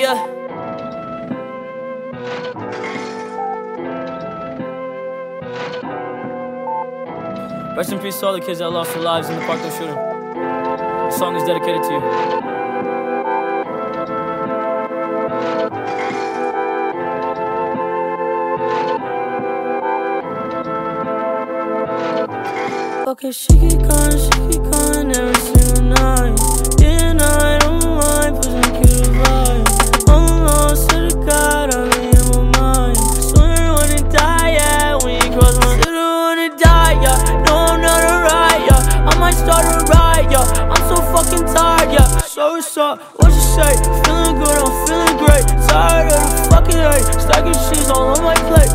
Yeah. Rest in peace to all the kids that lost their lives in the Parkland shooting. This song is dedicated to you. Okay, she keep calling every single night. Yeah, I don't mind pushing cute vibes. I'm lost to the God, I'm in my mind. Swear I wanna die, yeah, when you cross my still wanna die, yeah. No, I'm not a riot, yeah. I might start a riot, yeah. I'm so fucking tired, yeah. So what's up, what you say? Feeling good, I'm feeling great. Tired of the fucking hate. Stacking cheese all on my plate.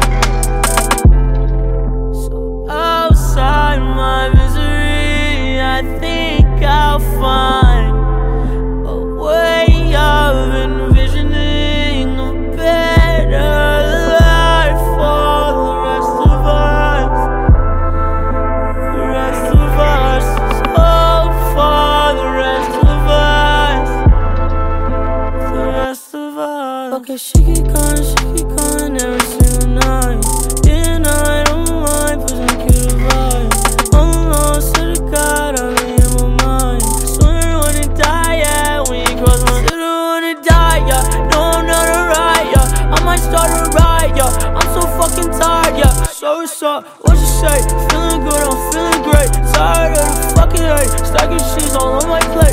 Outside my misery, I think I'll find a way of envisioning a better life for the rest of us. The rest of us, so for the rest of us. The rest of us. Okay, she keep calling every single night. Yeah, I don't mind pushing cute vibes. I'm lost to the God, I'm in my mind. Swear I wanna die, yeah, when you cross my still wanna die, yeah. No, I'm not a riot, yeah. I might start a riot, yeah. I'm so fucking tired, yeah. So what's up, what you say? Feeling good, I'm feeling great. Tired of the fucking hate. Stacking cheese all on my plate.